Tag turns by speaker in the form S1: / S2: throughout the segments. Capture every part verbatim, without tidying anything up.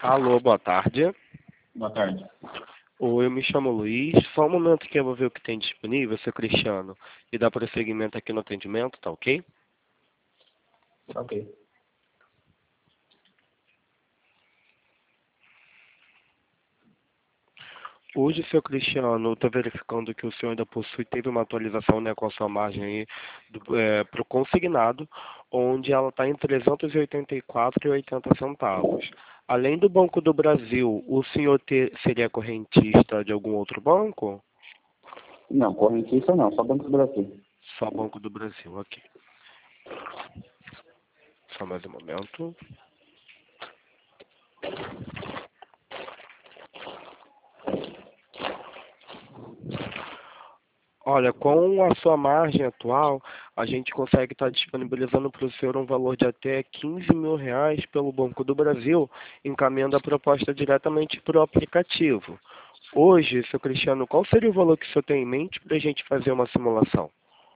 S1: Alô, boa tarde.
S2: Boa tarde.
S1: Oi, eu me chamo Luiz. Só um momento que eu vou ver o que tem disponível, seu Cristiano, e dar prosseguimento aqui no atendimento, tá ok?
S2: Ok.
S1: Hoje, seu Cristiano, eu estou verificando que o senhor ainda possui, teve uma atualização, né, com a sua margem aí para o consignado, onde ela está em trezentos e oitenta e quatro reais e oitenta centavos. Além do Banco do Brasil, o senhor ter, seria correntista de algum outro banco?
S2: Não, correntista não, só Banco do Brasil.
S1: Só Banco do Brasil, ok. Só mais um momento. Olha, com a sua margem atual, a gente consegue estar disponibilizando para o senhor um valor de até quinze mil reais pelo Banco do Brasil, encaminhando a proposta diretamente para o aplicativo. Hoje, seu Cristiano, qual seria o valor que o senhor tem em mente para a gente fazer uma simulação?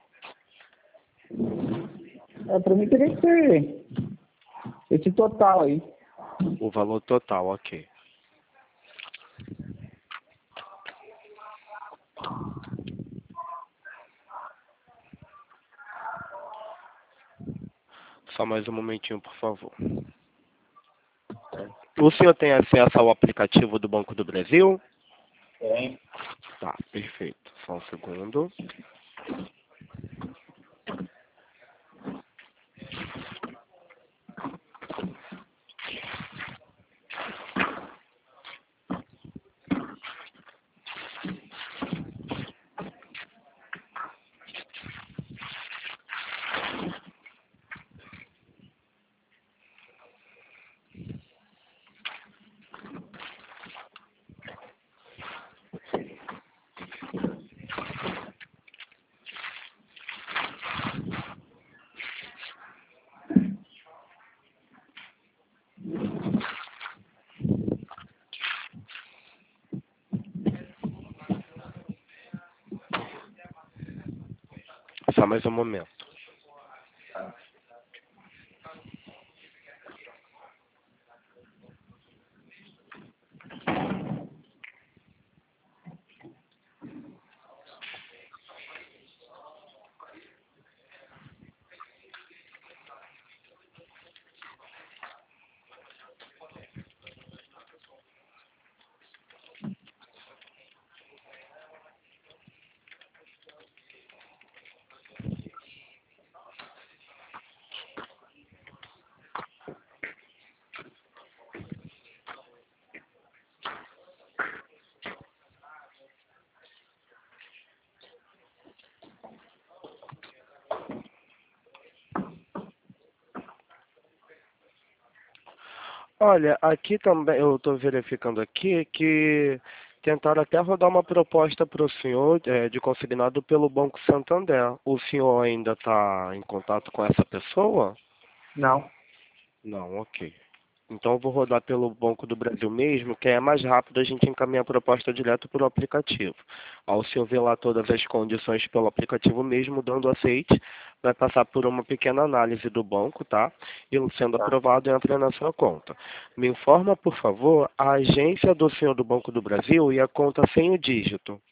S2: É, pra mim teria que ser esse total aí.
S1: O valor total, ok. Só mais um momentinho, por favor. O senhor tem acesso ao aplicativo do Banco do Brasil?
S2: Tem.
S1: Tá, perfeito. Só um segundo. Só mais um momento. Olha, aqui também, eu estou verificando aqui que tentaram até rodar uma proposta para o senhor é, de consignado pelo Banco Santander. O senhor ainda está em contato com essa pessoa?
S2: Não.
S1: Não, ok. Então eu vou rodar pelo Banco do Brasil mesmo, que é mais rápido a gente encaminhar a proposta direto pelo aplicativo. Ao senhor ver lá todas as condições pelo aplicativo mesmo, dando aceite, vai passar por uma pequena análise do banco, tá? E sendo
S2: Tá.
S1: aprovado, entra na sua conta. Me informa, por favor, a agência do senhor do Banco do Brasil e a conta sem o dígito.